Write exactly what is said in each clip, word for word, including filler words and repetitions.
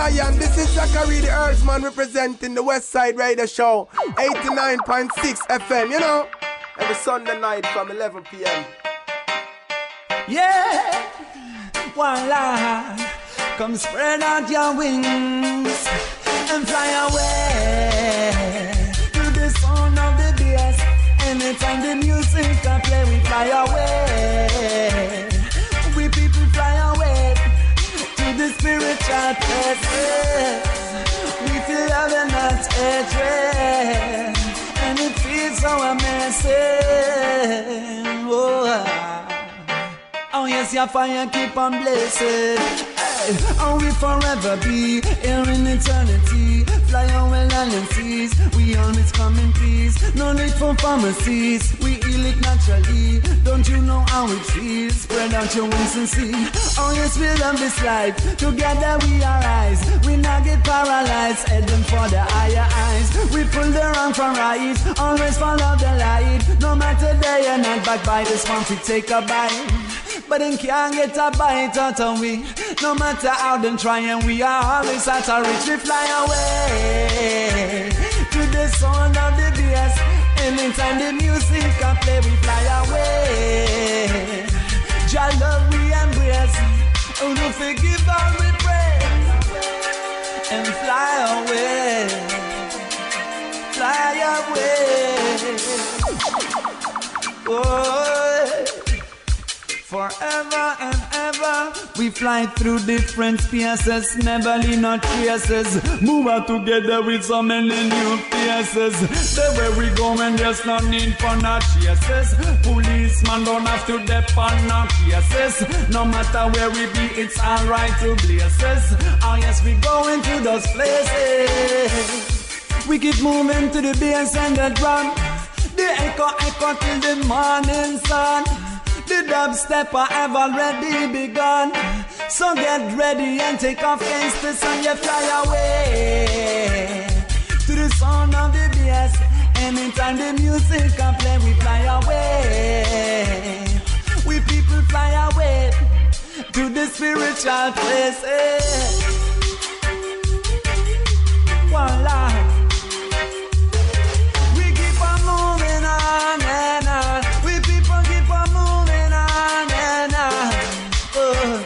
Zion, this is Zachary the Earthman representing the West Side Radio Show, eighty-nine point six F M, you know, every Sunday night from eleven p.m. Yeah, one line, come spread out your wings and fly away to the sound of the bass. Anytime the music can play, we fly away. We people fly away to the spiritual places. We feel love and not hatred, and it feels so amazing. Oh, oh yes, your fire keep on blazing. Hey, oh, we forever be here in eternity. Fly away land and seas, we always come in peace. No need for pharmacies, we heal it naturally. Don't you know how it feels? Spread out your wings and see. Oh yes, we love this life, together we arise. We not get paralyzed, heading for the higher heights. We pull the wrong from right, always follow the light. No matter day or night, back by the swamp we take a bite. But then can't get a bite out of we. No matter how them try, and we are always at our reach. We fly away to the sound of the bass. Anytime the music can play, we fly away. Jah love we embrace. Oh, no forgive all we pray. And fly away, fly away. Oh, forever and ever, we fly through different spaces, never leave no traces. Move out together with so many new faces. The way we go and there's no need for no chases. Policeman don't have to depend on cases. No matter where we be, it's alright to places. Oh yes, we go into those places. We keep moving to the bass and the drum. The echo, echo till the morning sun. The dubstepper have already begun. So get ready and take off against the sun. You fly away to the sound of the bass. Anytime the music can play, we fly away. We people fly away to the spiritual places. One life. We keep on moving on and on. We people keep on moving on and on. Oh.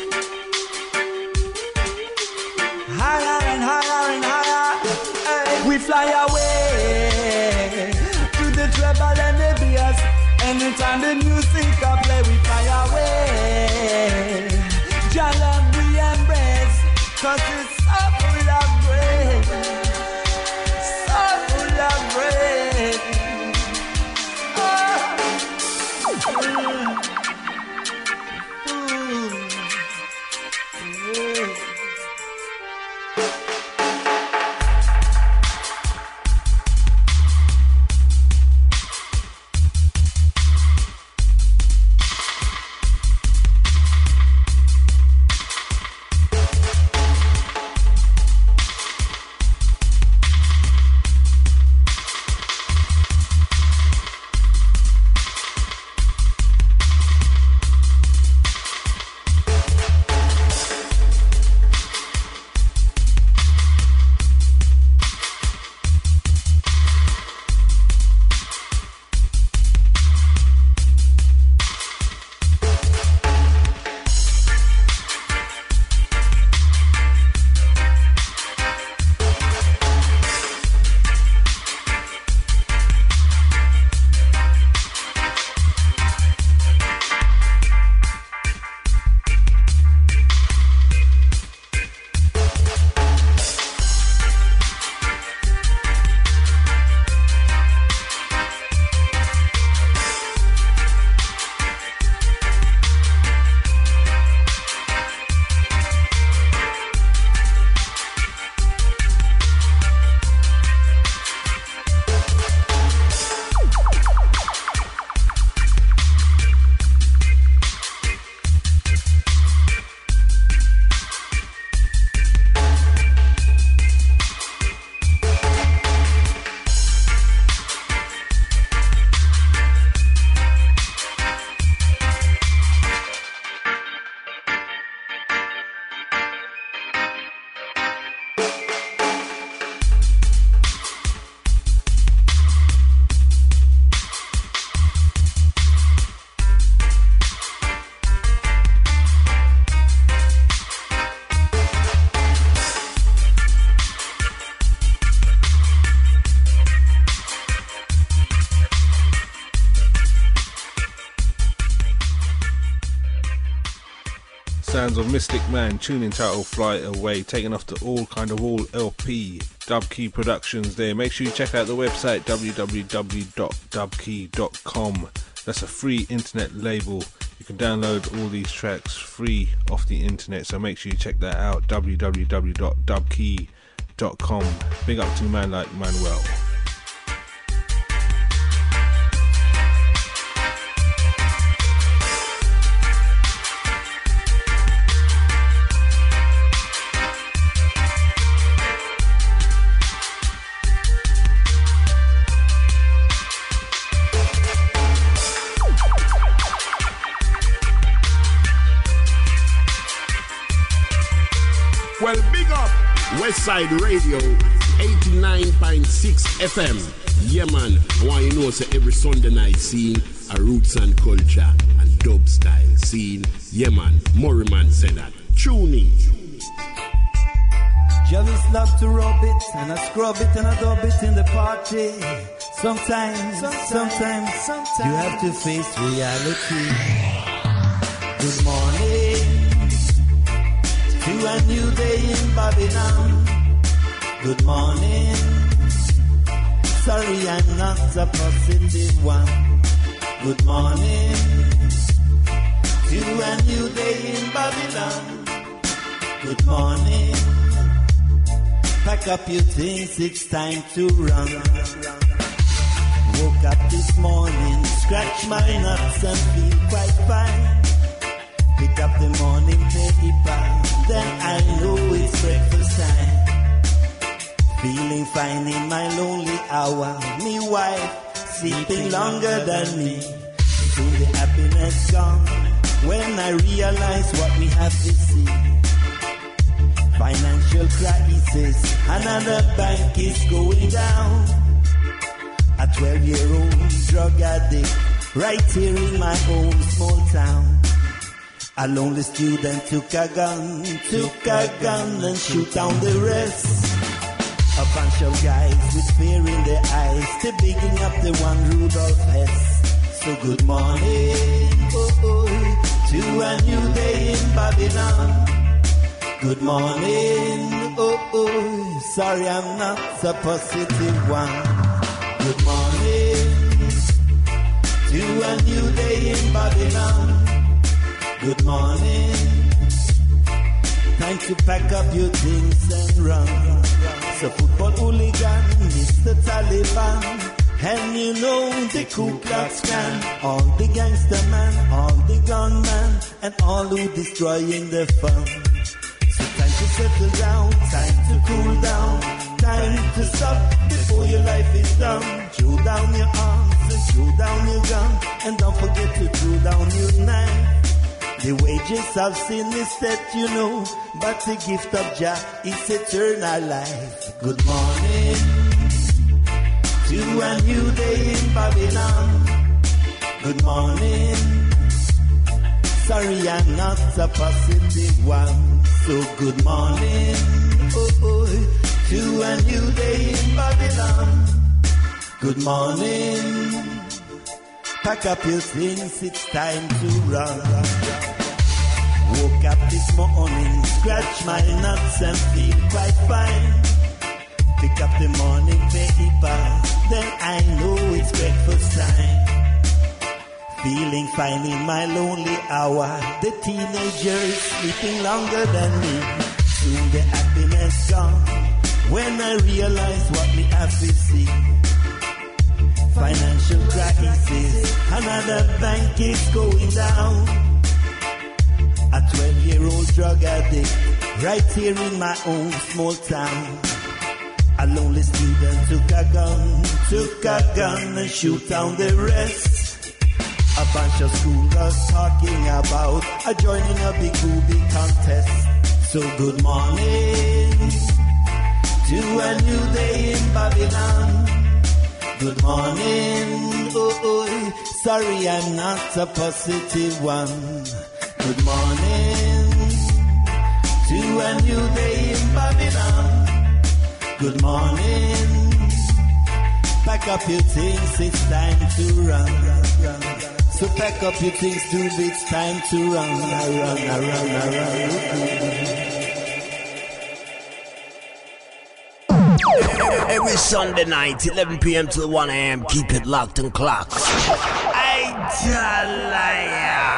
Higher and higher and higher. Hey. We fly away to the treble and the bass. Anytime the music can play, we fly away. Jah love we embrace, cause it's so full of grace. sounds of Mystic Man, tune entitled Fly Away, taken off to all kind of all L P, Dubkey Productions there. Make sure you check out the website w w w dot dubkey dot com. That's a free internet label. You can download all these tracks free off the internet, so make sure you check that out, w w w dot dubkey dot com. Big up to a man like Manuel. Well, big up Westside Radio, eighty-nine point six F M. Yeah, man, I want you to know, so every Sunday night scene, a roots and culture and dub style scene. Yeah, man, Murray man said that. Tune in. Jealous love to rub it, and I scrub it and I dub it in the party. Sometimes, sometimes, sometimes, sometimes you have to face reality. Good morning to a new day in Babylon. Good morning. Sorry, I'm not a positive one. Good morning to a new day in Babylon. Good morning. Pack up your things, it's time to run. Woke up this morning, scratch my nuts and feel quite fine. Pick up the morning paper, then I know it's breakfast time. Feeling fine in my lonely hour. Me wife sleeping longer than me. Soon the happiness gone when I realize what we have to see. Financial crisis, another bank is going down. A twelve-year-old drug addict right here in my own small town. A lonely student took a gun, took a gun and shoot down the rest. A bunch of guys with fear in their eyes, they're bigging up the one Rudolph Hess. So good morning, oh, oh, to a new day in Babylon. Good morning, oh, oh, sorry I'm not a positive one. Good morning, to a new day in Babylon. Good morning, time to pack up your things and run. So football hooligan, Mister Taliban, and you know the Ku Klux Klan, all the gangster man, all the gunman, and all who destroying the fun. So time to settle down, time to cool down, time to stop before your life is done. Throw down your arms and throw down your gun, and don't forget to throw down your knife. The wages of sin is set, you know, but the gift of Jah is eternal life. Good morning to a new day in Babylon. Good morning. Sorry, I'm not a positive one. So good morning, oh, oh, to a new day in Babylon. Good morning. Pack up your things, it's time to run. Woke up this morning, scratch my nuts and feel quite fine. Pick up the morning paper, then I know it's breakfast time. Feeling fine in my lonely hour. The teenagers sleeping longer than me. Soon the happiness gone when I realize what we have to see. Financial crisis, another bank is going down. A twelve-year-old drug addict right here in my own small town. A lonely student took a gun, took a gun and shoot down the rest. A bunch of schoolgirls talking about a joining a big booby contest. So good morning to a new day in Babylon. Good morning, oh, oh, sorry I'm not a positive one. Good morning to a new day in Babylon. Good morning. Pack up your things, it's time to run. So pack up your things, dude, it's time to run, run, run, run, run. Every Sunday night, eleven p.m. till one a.m. Keep it locked and clocked. I tell ya.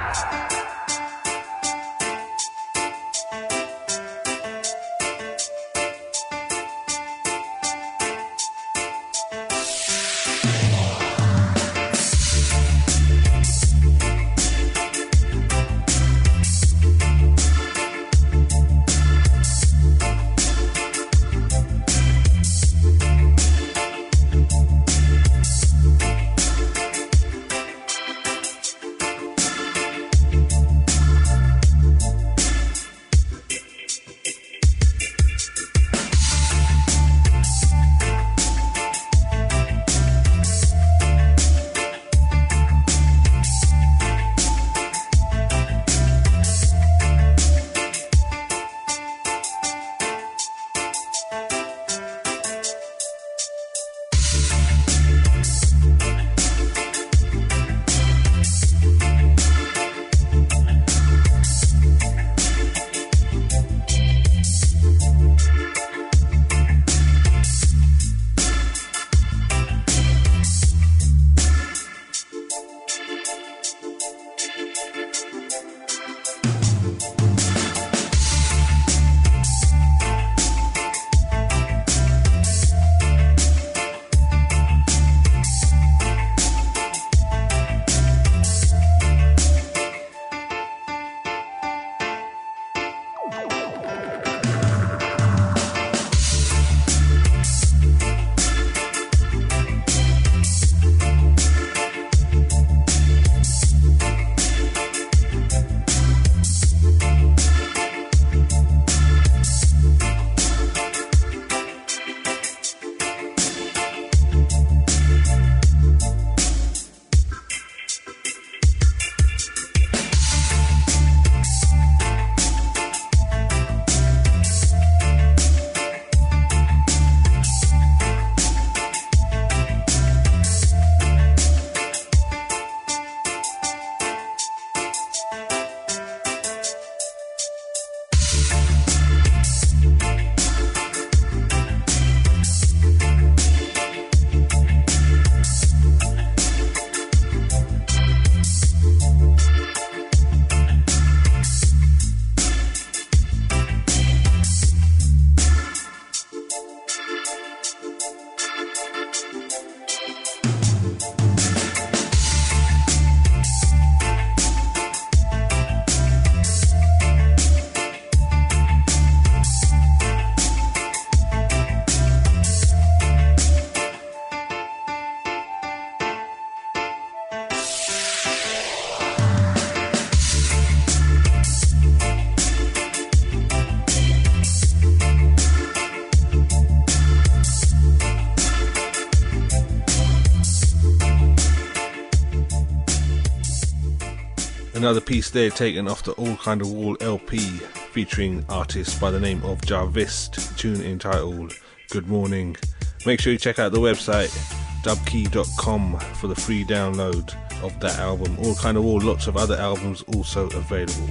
Another piece there taken off the All Kind of Wall L P featuring artists by the name of Jarvist, tune entitled Good Morning. Make sure you check out the website dubkey dot com for the free download of that album. All Kind of Wall, lots of other albums also available.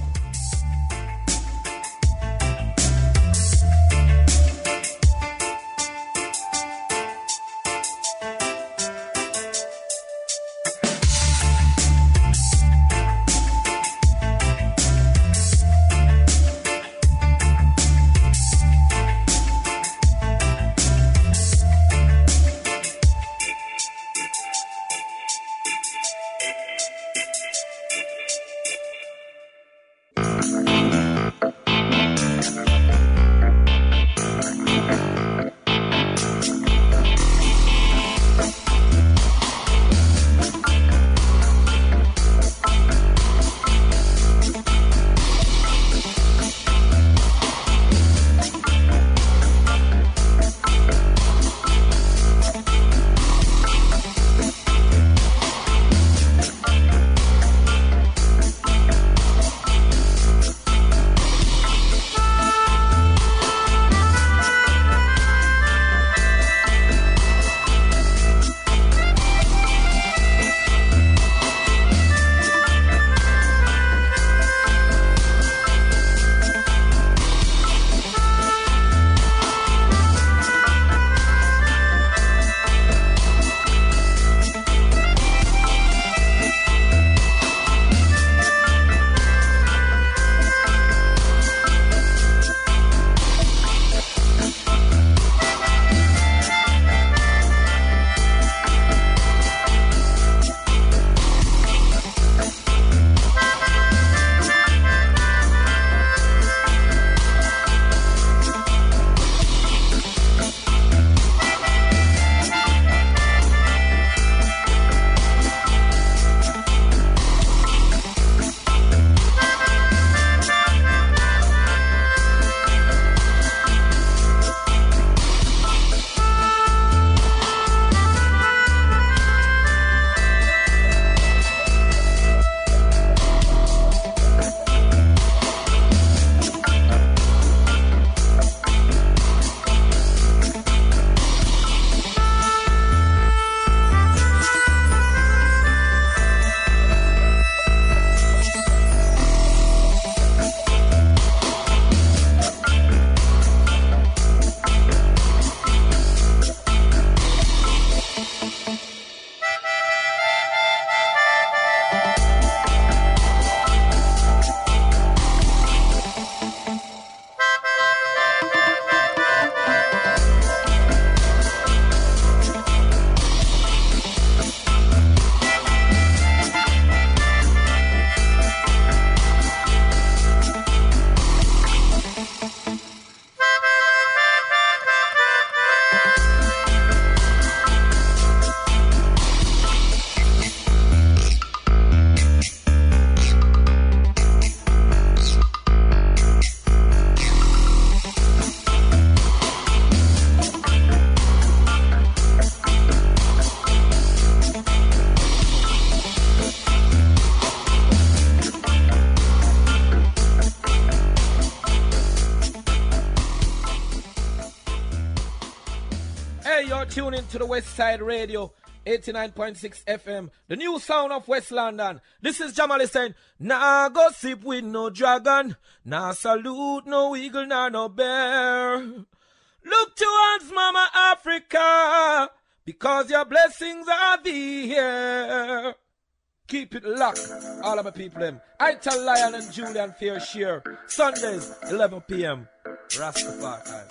tune in to the West Side Radio, eighty-nine point six F M, the new sound of West London. This is Jamali saying, nah gossip with no dragon, nah salute no eagle, nah no bear. Look towards Mama Africa, because your blessings are here. Keep it locked, all of my people them. I tell Lion and Julian Fair Share, Sundays, eleven p.m. Rastafari.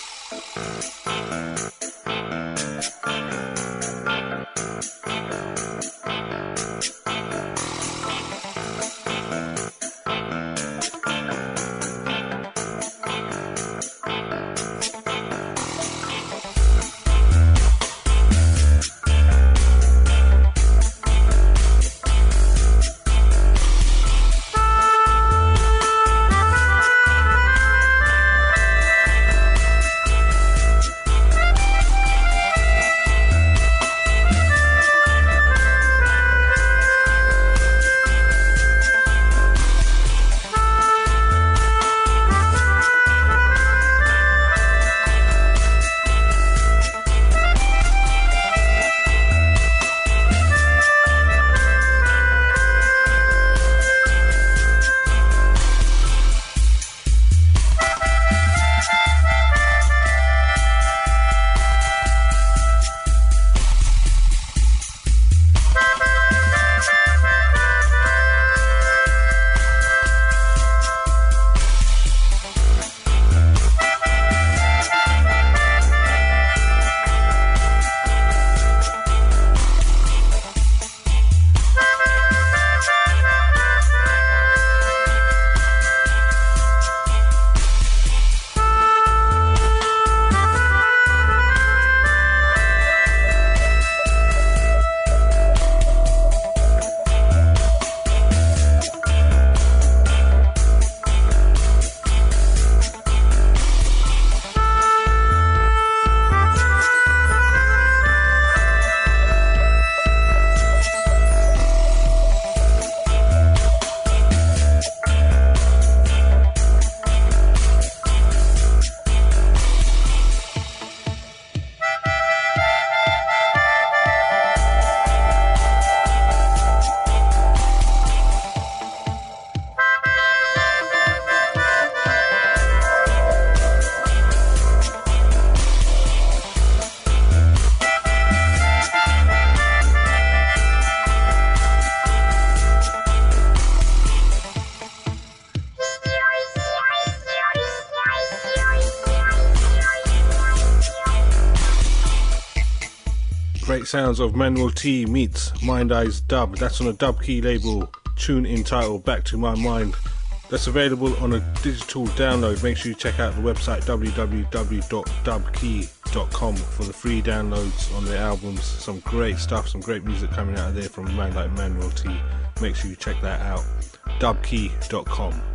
Sounds of Manuel T meets Mind Eyes Dub. That's on a Dub Key label. Tune entitled Back to My Mind. That's available on a digital download. Make sure you check out the website w w w dot dub key dot com for the free downloads on their albums. Some great stuff, some great music coming out of there from a man like Manuel T. Make sure you check that out. dub key dot com.